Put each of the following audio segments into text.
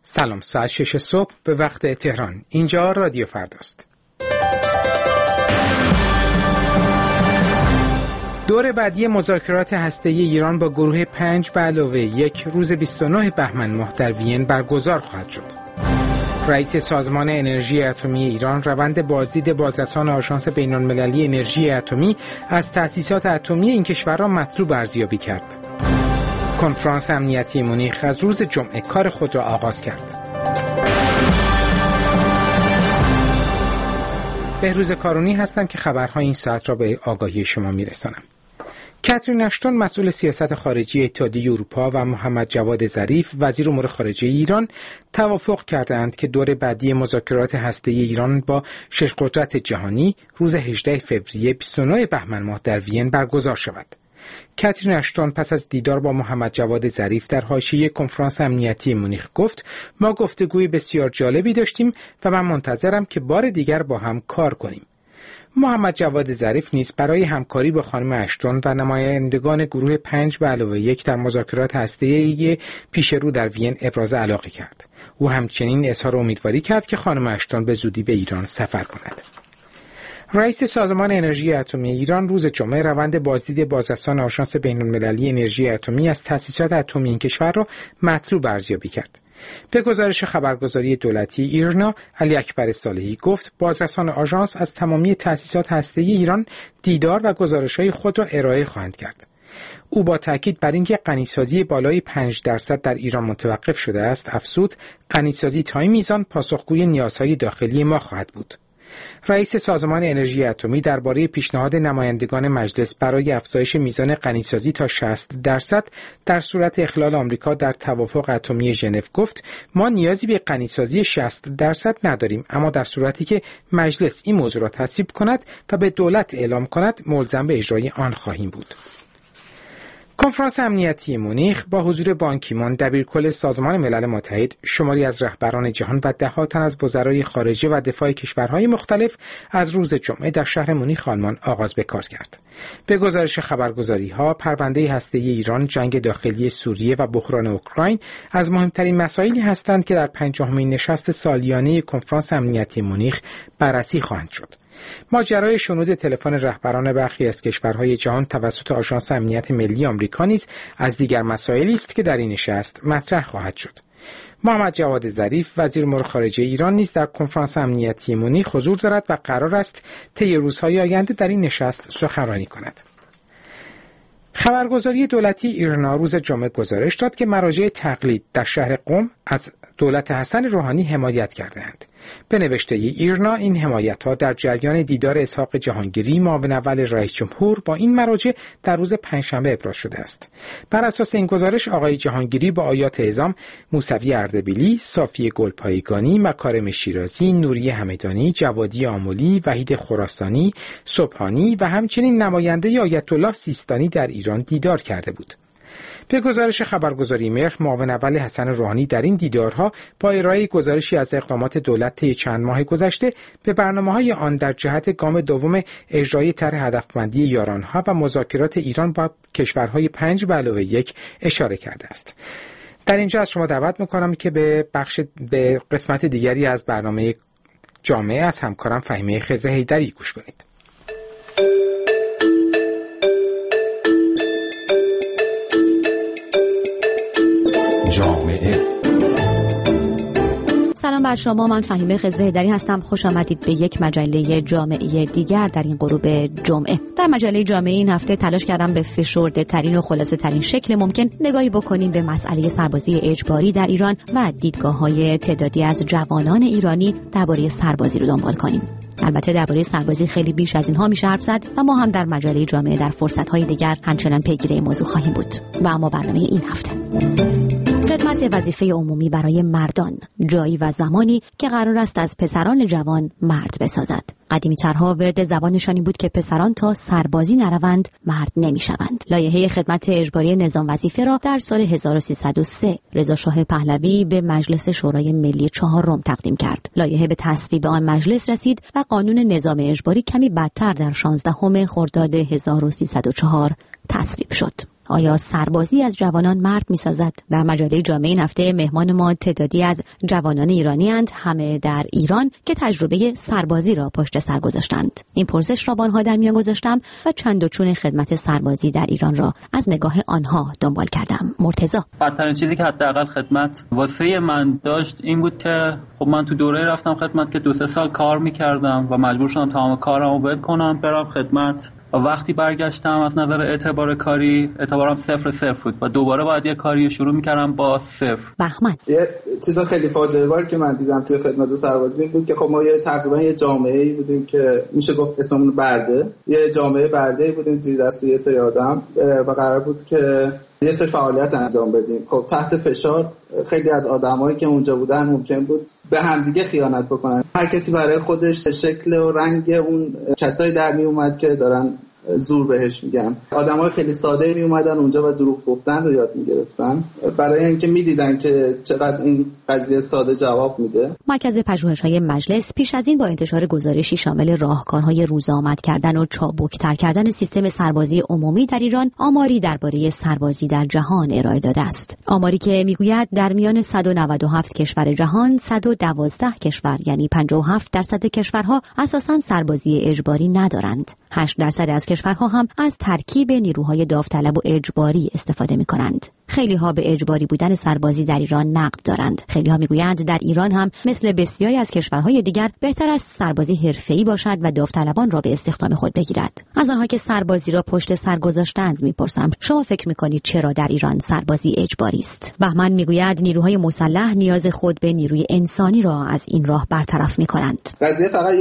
سلام، ساعت 6 صبح به وقت تهران. اینجا رادیو فرداست. دور بعدی مذاکرات هسته‌ای ایران با گروه 5+1 روز 29 بهمن ماه در وین برگزار خواهد شد. رئیس سازمان انرژی اتمی ایران روند بازدید بازرسان آژانس بین‌المللی انرژی اتمی از تأسیسات اتمی این کشور را مطلوب ارزیابی کرد. کنفرانس امنیتی مونیخ از روز جمعه کار خود را آغاز کرد. بهروز کارونی هستم که خبرهای این ساعت را به آگاهی شما میرسانم. کاترین اشتون مسئول سیاست خارجی اتحادیه اروپا و محمد جواد ظریف وزیر امور خارجه ایران توافق کردند که دور بعدی مذاکرات هسته‌ای ایران با 6 قدرت جهانی روز 18 فوریه 29 بهمن ماه در وین برگزار شود. کاترین اشتون پس از دیدار با محمد جواد ظریف در حاشیه کنفرانس امنیتی مونیخ گفت: ما گفتگوی بسیار جالبی داشتیم و من منتظرم که بار دیگر با هم کار کنیم. محمد جواد ظریف نیز برای همکاری با خانم اشتون و نمایندگان گروه 5+1 در مذاکرات هسته‌ای پیش رو در وین ابراز علاقه کرد. او همچنین اظهار امیدواری کرد که خانم اشتون به زودی به ایران سفر کند. رئیس سازمان انرژی اتمی ایران روز جمعه روند بازدید بازرسان آژانس بین‌المللی انرژی اتمی از تأسیسات اتمی این کشور را مطلوب ارزیابی کرد. به گزارش خبرگزاری دولتی ایرنا، علی اکبر صالحی گفت بازرسان آژانس از تمامی تأسیسات هسته‌ای ایران دیدار و گزارش‌های خود را ارائه خواهند کرد. او با تاکید بر اینکه غنیسازی بالای 5% در ایران متوقف شده است افزود: غنیسازی تا این میزان پاسخگوی نیازهای داخلی ما خواهد بود. رئیس سازمان انرژی اتمی درباره پیشنهاد نمایندگان مجلس برای افزایش میزان غنیسازی تا 60% در صورت اخلال آمریکا در توافق اتمی ژنو گفت: ما نیازی به غنیسازی 60% نداریم، اما در صورتی که مجلس این موضوع را تصویب کند و به دولت اعلام کند ملزم به اجرای آن خواهیم بود. کنفرانس امنیتی مونیخ با حضور بان کی مون دبیرکل سازمان ملل متحد، شماری از رهبران جهان و ده‌ها تن از وزرای خارجه و دفاع کشورهای مختلف از روز جمعه در شهر مونیخ آلمان آغاز به کار کرد. به گزارش خبرگزاری‌ها، پرونده هسته‌ای ایران، جنگ داخلی سوریه و بحران اوکراین از مهمترین مسائلی هستند که در 50مین نشست سالیانه کنفرانس امنیتی مونیخ بررسی خواهند شد. ماجرای شنود تلفن رهبران برخی از کشورهای جهان توسط آژانس امنیت ملی آمریکا نیز از دیگر مسائلی است که در این نشست مطرح خواهد شد. محمد جواد ظریف وزیر امور خارجه ایران نیز در کنفرانس امنیتی مونیخ حضور دارد و قرار است طی روزهای آینده در این نشست سخنرانی کند. خبرگزاری دولتی ایرنا روز جمعه گزارش داد که مراجع تقلید در شهر قم از دولت حسن روحانی حمایت کردند. به نوشته ایرنا، این حمایت‌ها در جریان دیدار اسحاق جهانگیری معاون اول رئیس جمهور با این مراجع در روز پنجشنبه ابراز شده است. بر اساس این گزارش آقای جهانگیری با آیات اعزام موسوی اردبیلی، صافی گلپایگانی، مکارم شیرازی، نوری همدانی، جوادی آملی، وحید خراسانی، سبحانی و همچنین نماینده آیت الله سیستانی در ایران دیدار کرده بود. به گزارش خبرگزاری مهر، معاون اول حسن روحانی در این دیدارها با ارائه گزارشی از اقدامات دولت طی چند ماه گذشته به برنامه‌های آن در جهت گام دوم اجرای طرح هدفمندی یارانها و مذاکرات ایران با کشورهای 5+1 اشاره کرده است. در اینجا از شما دعوت می‌کنم که به قسمت دیگری از برنامه جامعه از همکارم فهیمه خضر حیدری گوش کنید. جامعه. سلام بر شما، من فهیمه خضر حیدری هستم. خوش آمدید به یک مجله جامعه دیگر در این غروب جمعه. در مجله جامعه این هفته تلاش کردم به فشرده ترین و خلاصه ترین شکل ممکن نگاهی بکنیم به مسئله سربازی اجباری در ایران و دیدگاه‌های تعدادی از جوانان ایرانی درباره سربازی رو دنبال کنیم. البته درباره سربازی خیلی بیش از اینها میشه حرف زد و ما هم در مجله جامعه در فرصت‌های دیگر همچنان پیگیر این موضوع خواهیم بود. و اما برنامه این هفته خدمت وظیفه عمومی برای مردان، جایی و زمانی که قرار است از پسران جوان مرد بسازد. قدیمی‌ترها ورد زبانشان این بود که پسران تا سربازی نروند مرد نمی‌شوند. لایحه خدمت اجباری نظام وظیفه را در سال 1303 رضا شاه پهلوی به مجلس شورای ملی 4 تقدیم کرد. لایحه به تصویب آن مجلس رسید و قانون نظام اجباری کمی بعدتر در 16 خرداد 1304 تصویب شد. آیا سربازی از جوانان مرد می‌سازد؟ در مجله جامعه این هفته مهمان ما تعدادی از جوانان ایرانی اند، همه در ایران، که تجربه سربازی را پشت سر گذاشتند. این پرسش را با آنها در میان گذاشتم و چند و چون خدمت سربازی در ایران را از نگاه آنها دنبال کردم. مرتضی: بدترین چیزی که حداقل خدمت واسه من داشت این بود که خب من تو دوره رفتم خدمت که 2-3 سال کار می‌کردم و مجبور شدم تمام کارمو ول کنم برم خدمت و وقتی برگشتم از نظر اعتبار کاری اعتبارم 0 بود و دوباره باید یه کاری شروع می‌کردم با 0. بهمن: یه چیز خیلی فاجعه بار که من دیدم توی خدمت سربازی بود که خب ما تقریبا یه جامعه‌ای بودیم که میشه گفت اسممون برده، یه جامعه برده‌ای بودیم زیر دست یه سری آدم و قرار بود که یه سری فعالیت انجام بدیم. خب تحت فشار خیلی از آدمایی که اونجا بودن ممکن بود به همدیگه خیانت بکنن. هر کسی برای خودش شکل و رنگ اون کسایی در می اومد که دارن زور بهش میگن. آدمای خیلی ساده می اومدن اونجا و دروغ گفتن رو یاد میگرفتن برای اینکه میدیدن که چقدر این قضیه ساده جواب میده. مرکز پژوهش‌های مجلس پیش از این با انتشار گزارشی شامل راهکارهای روزآمد کردن و چابک‌تر کردن سیستم سربازی عمومی در ایران آماری درباره سربازی در جهان ارائه داده است. آماری که میگوید در میان 197 کشور جهان 112 کشور یعنی 57% کشورها اساساً سربازی اجباری ندارند. 8% از کشورها هم از ترکیب نیروهای داوطلب و اجباری استفاده می‌کنند. خیلی ها به اجباری بودن سربازی در ایران نقد دارند. خیلی ها میگویند در ایران هم مثل بسیاری از کشورهای دیگر بهتر است سربازی حرفه‌ای باشد و داوطلبان را به استخدام خود بگیرد. از آنها که سربازی را پشت سر گذاشتند میپرسم شما فکر میکنید چرا در ایران سربازی اجباری است؟ بهمن میگوید نیروهای مسلح نیاز خود به نیروی انسانی را از این راه برطرف میکنند. قضیه فقط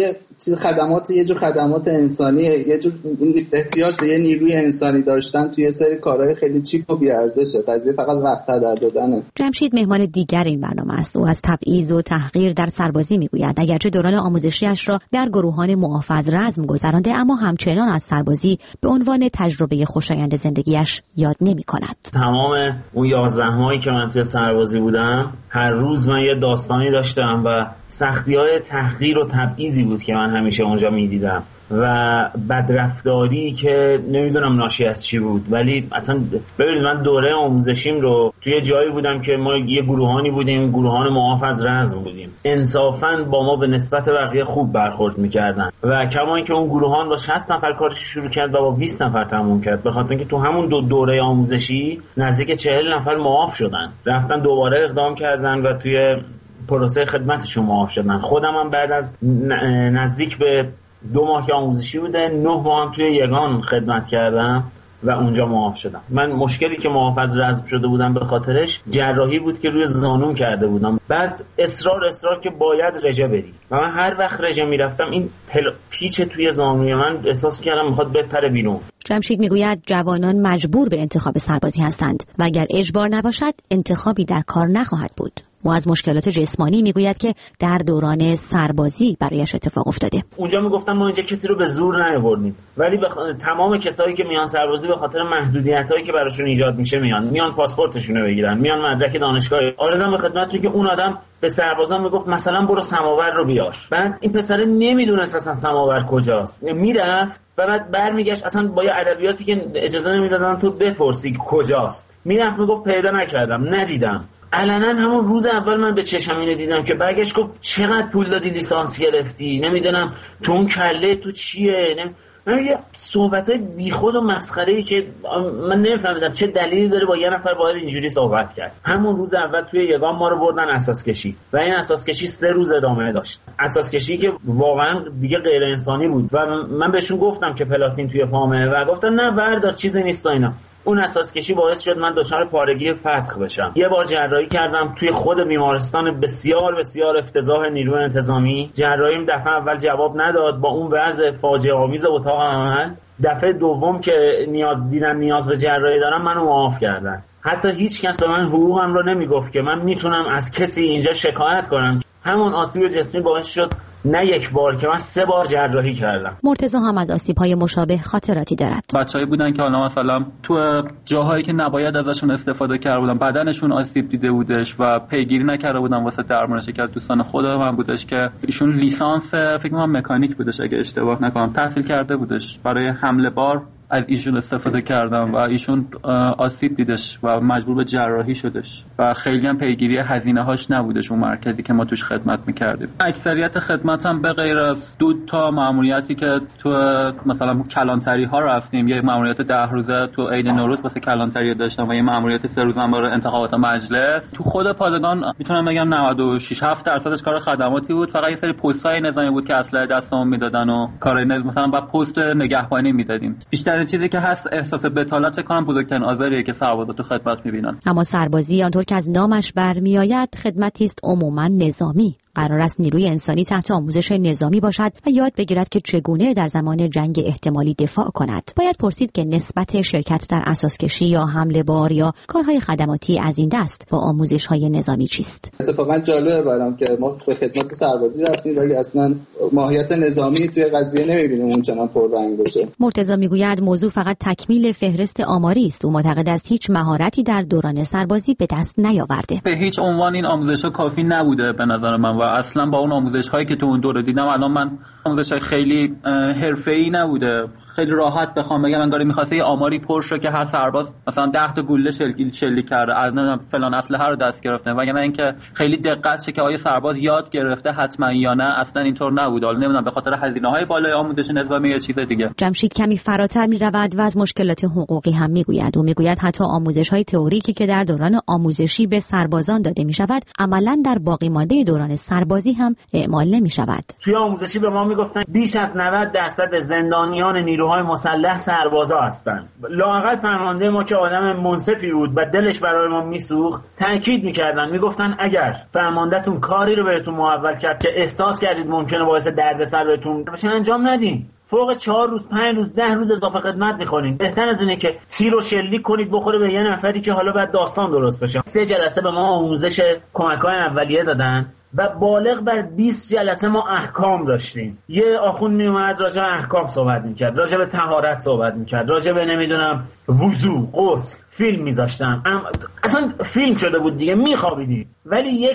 یه جور خدمات انسانیه، یه جور احتیاج به یه نیروی انسانی داشتن توی یه سری کارهای خیلی چیپ و بی‌ارزشه. قضیه فقط وقت هدر دادنه. جمشید مهمان دیگر این برنامه است. او از تبعیض و تحقیر در سربازی میگوید اگرچه دوران آموزشیش را در گروهان محافظ رزم گذرانده اما همچنان از سربازی به عنوان تجربه خوشایند زندگیش یاد نمی‌کند. تمام اون 11 ماهی که من توی سربازی بودم هر روز من یه داستانی داشتم و سختی‌های تحقیر و تبعیضی بود که من همیشه اونجا می‌دیدم و بدرفتاری که نمیدونم ناشی از چی بود. ولی اصلا ببینید من دوره آموزشیم رو توی جایی بودم که ما یه گروهانی بودیم، گروهان محافظ رزم بودیم. انصافاً با ما به نسبت بقیه خوب برخورد میکردن و کما اینکه اون گروهان با 60 نفر کارش شروع کرد و با 20 نفر تموم کرد، به خاطر اینکه تو همون دوره آموزشی نزدیک 40 نفر معاف شدن، رفتن دوباره اقدام کردن و توی پروسه خدمتشون معاف شدن. خودم هم بعد از نزدیک به 2 ماه که آموزشی بوده 9 ماه هم توی یگان خدمت کردم و اونجا معاف شدم. من مشکلی که محافظ رزم شده بودم به خاطرش جراحی بود که روی زانوم کرده بودم. بعد اصرار که باید رژه بری و من هر وقت رژه میرفتم این پیچ توی زانوی من احساس کردم میخواد بپره بیرون. جمشید میگوید جوانان مجبور به انتخاب سربازی هستند و اگر اجبار نباشد انتخابی در کار نخواهد بود. و از مشکلات جسمانی میگوید که در دوران سربازی برایش اتفاق افتاده. اونجا میگفتم ما اینجا کسی رو به زور نیاوردیم، ولی تمام کسایی که میان سربازی به خاطر محدودیتایی که براشون ایجاد میشه میان پاسپورتشون رو بگیرن، میان مدرک دانشگاهی. آرزم به خدمتتون که اون آدم به سربازان میگفت مثلا برو سماور رو بیار. بعد این پسر نمیدونست اصلا سماور کجاست، میرفت و بعد برمیگشت اصلا با یه ادبیاتی که اجازه نمیدادن تو بپرسی کجاست. میرفت میگفت پیدا نکردم، ندیدم. علنا همون روز اول من به چشم اینو دیدم که برگشت گفت چقدر پول دادی لیسانس گرفتی، نمیدونم تو اون کله تو چیه. من یه صحبتای بیخود و مسخره‌ای که من نمیفهمیدم چه دلیلی داره با یه نفر باید اینجوری صحبت کرد. همون روز اول توی یگان ما رو بردن اساس کشی و این اساس کشی 3 روز ادامه داشت. اساس کشی که واقعا دیگه غیر انسانی بود و من بهشون گفتم که پلاتین توی پامه و گفتن نه بردار چیزی نیست اینا. اون اساس کشی باعث شد من دچار پارگی فتق بشم. یه بار جراحی کردم توی خود بیمارستان بسیار بسیار افتضاح نیروی انتظامی. جراحیم دفعه اول جواب نداد، با اون وضع فاجعه آمیز اتاق عمل دفعه دوم که نیاز به جراحی دارم منو معاف کردن. حتی هیچ کس به من حقوقم رو نمیگفت که من میتونم از کسی اینجا شکایت کنم. همون آسیب جسمی باعث شد نه 1 بار که من 3 بار جراحی کردم. مرتضی هم از آسیب‌های مشابه خاطراتی دارد. بچه‌ای بودن که حالا مثلا تو جاهایی که نباید ازشون استفاده کرده بودن، بدنشون آسیب دیده بودش و پیگیری نکرده بودن واسه درمانش. که دوستان خود من بودش که ایشون لیسانس فکر کنم مکانیک بودش اگه اشتباه نکنم تحصیل کرده بودش، برای حمل بار از ایشون استفاده کردم و ایشون آسیب دیدش و مجبور به جراحی شدش و خیلی هم پیگیری هزینه هاش نبودش اون مرکزی که ما توش خدمت میکردیم. اکثریت خدمتم به غیر از 2 تا ماموریتی که تو مثلا کلانتری ها رفتیم، یه ماموریت 10 روزه تو عید نوروز واسه کلانتری داشتم و یه ماموریت 3 روزه برای انتخابات مجلس. تو خود پادگان میتونم بگم 96-7% کار خدماتی بود، فقط یه سری پست‌های نظامی بود که اسلحه دستمون میدادن و کارای مثلا با پست نگهبانی میدادیم. بیشترین چیزی که هست احساس بتالت کنم بزرگترین آزاریه که سربازا تو خدمت میبینن. اما سربازی آنطور که از نامش برمیآید خدمتی است عموما نظامی. قرار است نیروی انسانی تحت آموزش نظامی باشد و یاد بگیرد که چگونه در زمان جنگ احتمالی دفاع کند. باید پرسید که نسبت شرکت در اساسکشی یا حمله بار یا کارهای خدماتی از این دست با آموزش‌های نظامی چیست؟ اتفاقا جالبه برام که ما به خدمت سربازی رفتیم ولی اصلا ماهیت نظامی توی قضیه نمی‌بینیم اونچنان پررنگ باشه. مرتضی میگوید موضوع فقط تکمیل فهرست آماری است. او معتقد است هیچ مهارتی در دوران سربازی به دست نیاورده. به هیچ عنوان این آموزش‌ها کافی نبوده به نظر من و اصلا با اون آموزش‌هایی که تو اون دوره دیدم الان من آموزش‌های خیلی حرفه‌ای نبوده. خیلی راحت بخوام بگم انگار می‌خواسته یه آماری پر شه که هر سرباز مثلا 10 تا گوله شلیک کرده از فلان اسلحه رو دست گرفته، وگرنه اینکه خیلی دقت شه که آیا سرباز یاد گرفته حتما یا نه، اصلا اینطور نبود. حالا نمیدونم به خاطر هزینه‌های بالای آموزش نظامی یا چیز دیگه. جمشید کمی فراتر می‌رود و از مشکلات حقوقی هم میگوید. او میگوید حتی آموزش‌های تئوریکی که در دوران آموزشی به سربازان داده می‌شود عملاً در باقی مانده دوران سربازی هم اعمال نمی‌شود. توی آموزشی به ما میگفتن بیش از 90% زندانیان نیروهای مسلح سربازا هستن. لااقل فرمانده ما که آدم منصفی بود و دلش برای ما میسوخت تاکید میکردن، میگفتن اگر فرماندهتون کاری رو بهتون محول کرد که احساس کردید ممکنه باعث دردسر بهتون بشه انجام ندین. فوق 4 روز 5 روز 10 روز اضافه خدمت میکنین. بهتر از اینه که تیر رو شلیک کنید بخوره به یه نفری که حالا بعد داستان درست بشه. 3 جلسه به ما آموزش کمک‌های اولیه دادن و بالغ بر 20 جلسه ما احکام داشتیم. یه آخوند میومد راجع به احکام صحبت میکرد، راجع به طهارت صحبت میکرد، راجع به نمیدونم وضو، غسل، فیلم میذاشتن. اصلا فیلم شده بود دیگه، میخوابیدی. ولی یک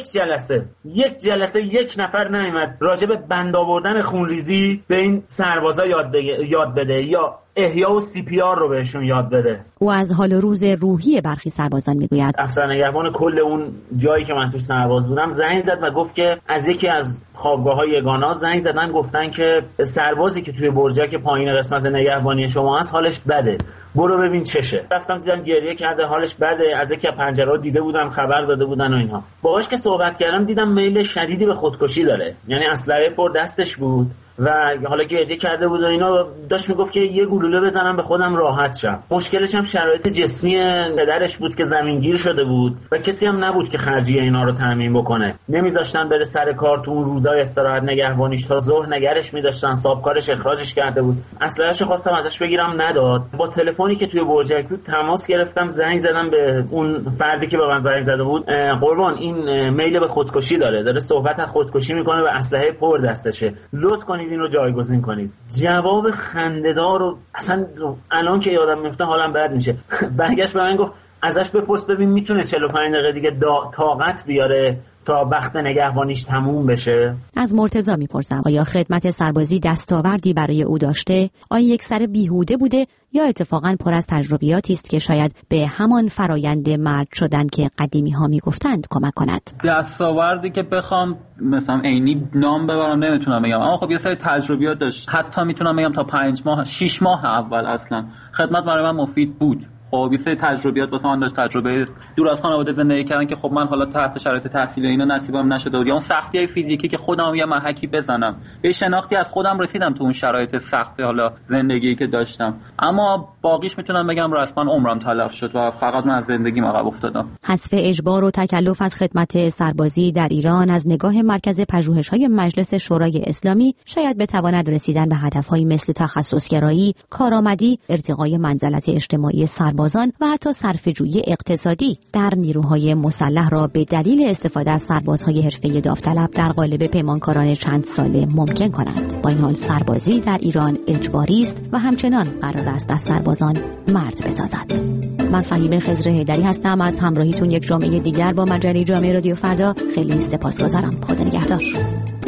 جلسه یک نفر نیامد راجع به بند آوردن خونریزی به این سربازا یاد بده یا احیا و CPR رو بهشون یاد بده. او از حال و روز روحی برخی سربازان میگوید. افسر نگهبان کل اون جایی که من توش سرباز بودم زنگ زد و گفت که از یکی از خوابگاه‌های یگانه زنگ زدن، گفتن که سربازی که توی برجک پایین قسمت نگهبانی شما هست حالش بده، برو ببین چشه. رفتم دیدم گریه کرده، حالش بده. از یکی از پنجره‌ها دیده بودم، خبر داده بودن و اینها. باهاش که صحبت کردم دیدم میل شدیدی به خودکشی داره، یعنی اسلحه پر دستش بود و حالا گریه کرده بود و اینا. داشت میگفت که یه گلوله بزنم به خودم راحت شم. مشکلش هم شرایط جسمی پدرش بود که زمینگیر شده بود و کسی هم نبود که خرجی اینا رو تامین بکنه. نمیذاشتن بره سر کار تو اون روزای استراحت نگهبانیش، تا ظهر نگرش می‌داشتن. صاحبکارش اخراجش کرده بود. اسلحه‌شو خواستم ازش بگیرم نداد. با تلفنی که توی برجک بود تماس گرفتم، زنگ زدم به اون فردی که به من زنگ زده بود. قربان این میل به خودکشی داره صحبت از خودکشی میکنه و اسلحه پر دستشه، لطف کنید این رو جایگزین کنید. جواب خنده‌دار رو اصلا الان که یادم میفته حالم بد میشه. برگشت به من گفت ازش بپرس ببین میتونه 45 دقیقه دیگه طاقت بیاره تا وقت نگهبانیش تموم بشه. از مرتضی میپرسم آیا خدمت سربازی دستاوردی برای او داشته؟ آیا یک سر بیهوده بوده یا اتفاقاً پر از تجربیاتی است که شاید به همان فرایند مرد شدن که قدیمی ها میگفتند کمک کند؟ دستاوردی که بخوام مثلا عینی نام ببرم نمیتونم بگم، اما خب یه سری تجربیات داشت. حتی میتونم بگم تا 5 ماه 6 ماه اول اصلا خدمت برای من مفید بود. خب یه سری تجربیات واسه من داشت، تجربه دور از خانواده زندگی کردن که خب من حالا تحت شرایط تحصیلی اینا نصیبم نشده بود، یا اون سختیای فیزیکی که خودم یه محکی بزنم، یه شناختی از خودم رسیدم تو اون شرایط سخت حالا زندگی که داشتم. اما باقیش میتونم بگم رسما عمرم تلف شد و فقط من از زندگیم عقب افتادم. حذف اجبار و تکلف از خدمت سربازی در ایران از نگاه مرکز پژوهش‌های مجلس شورای اسلامی شاید بتواند رسیدن به هدف‌هایی مثل تخصصگرایی، کارآمدی، ارتقای منزلت اجتماعی سربازان و حتی صرفه‌جویی اقتصادی در نیروهای مسلح را به دلیل استفاده از سربازهای حرفه‌ای داوطلب در قالب پیمانکاران چند ساله ممکن کند. با این حال سربازی در ایران اجباری است و همچنان قرار است از سربازان مرد بسازد. من فهیمه خضر حیدری هستم. از همراهیتون یک جمعه دیگر با مجله جامعه رادیو فردا خیلی سپاسگزارم. خدا نگهدار.